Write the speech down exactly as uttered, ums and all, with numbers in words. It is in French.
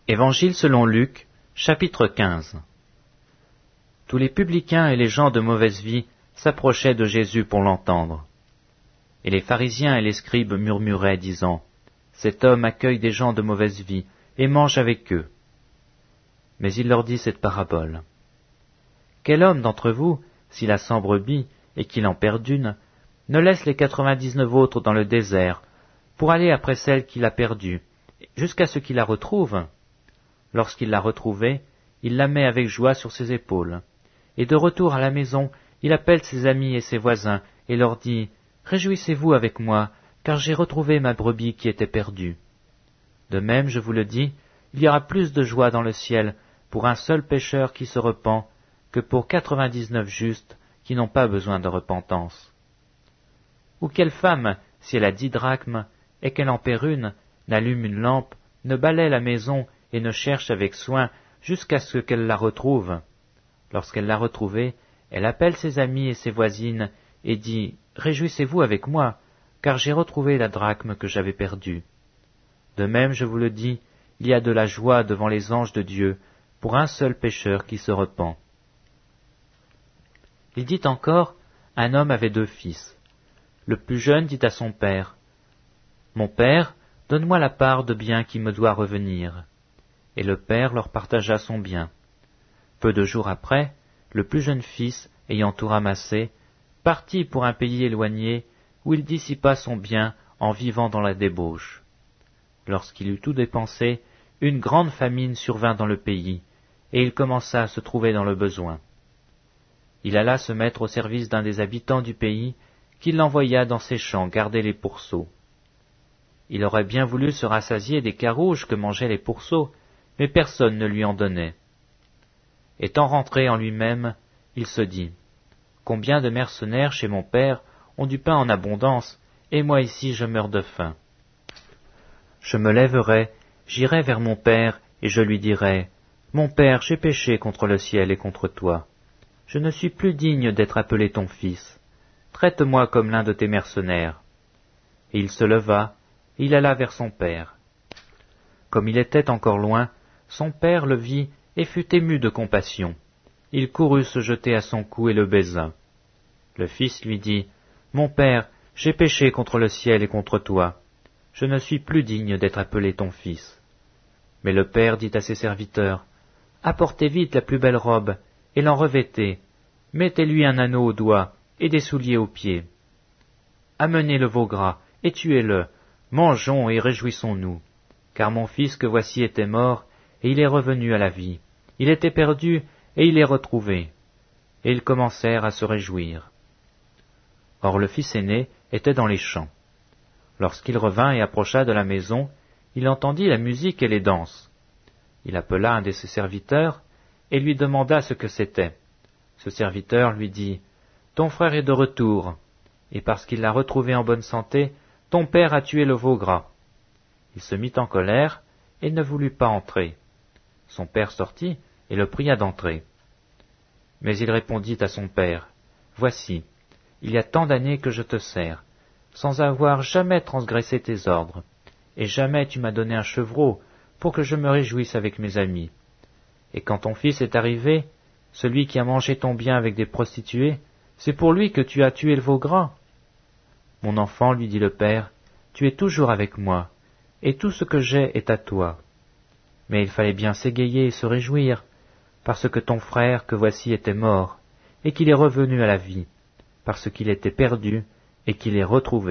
Évangile selon Luc, chapitre quinze. Tous les publicains et les gens de mauvaise vie s'approchaient de Jésus pour l'entendre. Et les pharisiens et les scribes murmuraient, disant, « Cet homme accueille des gens de mauvaise vie et mange avec eux. » Mais il leur dit cette parabole. « Quel homme d'entre vous, s'il a cent brebis et qu'il en perd une, ne laisse les quatre-vingt-dix-neuf autres dans le désert pour aller après celle qu'il a perdue, jusqu'à ce qu'il la retrouve ? Lorsqu'il l'a retrouvée, il la met avec joie sur ses épaules. Et de retour à la maison, il appelle ses amis et ses voisins, et leur dit, « Réjouissez-vous avec moi, car j'ai retrouvé ma brebis qui était perdue. » De même, je vous le dis, il y aura plus de joie dans le ciel pour un seul pécheur qui se repent, que pour quatre-vingt-dix-neuf justes qui n'ont pas besoin de repentance. Ou quelle femme, si elle a dix drachmes, et qu'elle en perd une, n'allume une lampe, ne balaie la maison, et ne cherche avec soin jusqu'à ce qu'elle la retrouve. Lorsqu'elle l'a retrouvée, elle appelle ses amis et ses voisines, et dit, « Réjouissez-vous avec moi, car j'ai retrouvé la drachme que j'avais perdue. » De même, je vous le dis, il y a de la joie devant les anges de Dieu pour un seul pécheur qui se repent. Il dit encore, un homme avait deux fils. Le plus jeune dit à son père, « Mon père, donne-moi la part de bien qui me doit revenir. » Et le père leur partagea son bien. Peu de jours après, le plus jeune fils, ayant tout ramassé, partit pour un pays éloigné, où il dissipa son bien en vivant dans la débauche. Lorsqu'il eut tout dépensé, une grande famine survint dans le pays, et il commença à se trouver dans le besoin. Il alla se mettre au service d'un des habitants du pays, qui l'envoya dans ses champs garder les pourceaux. Il aurait bien voulu se rassasier des carouges que mangeaient les pourceaux, mais personne ne lui en donnait. Étant rentré en lui-même, il se dit, « Combien de mercenaires chez mon père ont du pain en abondance, et moi ici je meurs de faim. Je me lèverai, j'irai vers mon père, et je lui dirai, « Mon père, j'ai péché contre le ciel et contre toi. Je ne suis plus digne d'être appelé ton fils. Traite-moi comme l'un de tes mercenaires. » Et il se leva, et il alla vers son père. Comme il était encore loin, son père le vit et fut ému de compassion. Il courut se jeter à son cou et le baisa. Le fils lui dit, « Mon père, j'ai péché contre le ciel et contre toi. Je ne suis plus digne d'être appelé ton fils. » Mais le père dit à ses serviteurs, « Apportez vite la plus belle robe, et l'en revêtez. Mettez-lui un anneau au doigt et des souliers aux pieds. Amenez le veau gras et tuez-le. Mangeons et réjouissons-nous. Car mon fils que voici était mort, et il est revenu à la vie. Il était perdu, et il est retrouvé. » Et ils commencèrent à se réjouir. Or le fils aîné était dans les champs. Lorsqu'il revint et approcha de la maison, il entendit la musique et les danses. Il appela un de ses serviteurs, et lui demanda ce que c'était. Ce serviteur lui dit, « Ton frère est de retour, et parce qu'il l'a retrouvé en bonne santé, ton père a tué le veau gras. » Il se mit en colère, et ne voulut pas entrer. Son père sortit, et le pria d'entrer. Mais il répondit à son père, « Voici, il y a tant d'années que je te sers, sans avoir jamais transgressé tes ordres, et jamais tu m'as donné un chevreau pour que je me réjouisse avec mes amis. Et quand ton fils est arrivé, celui qui a mangé ton bien avec des prostituées, c'est pour lui que tu as tué le veau gras. » « Mon enfant, lui dit le père, tu es toujours avec moi, et tout ce que j'ai est à toi. Mais il fallait bien s'égayer et se réjouir, parce que ton frère que voici était mort, et qu'il est revenu à la vie, parce qu'il était perdu, et qu'il est retrouvé. »